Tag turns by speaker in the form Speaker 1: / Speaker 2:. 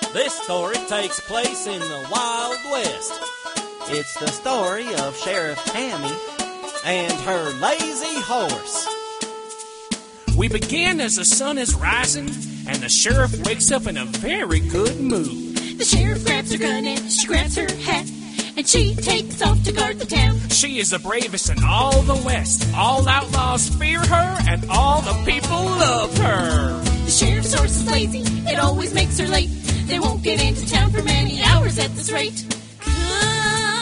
Speaker 1: This story takes place in the Wild West. It's the story of Sheriff Tammy and her lazy horse.
Speaker 2: We begin as the sun is rising, and the sheriff wakes up in a very good mood.
Speaker 3: The sheriff grabs her gun and she grabs her hat, and she takes off to guard the town.
Speaker 2: She is the bravest in all the West. All outlaws fear her, and all the people love her.
Speaker 3: The sheriff's horse is lazy, it always makes her late. They won't get into town for many hours at this rate. Come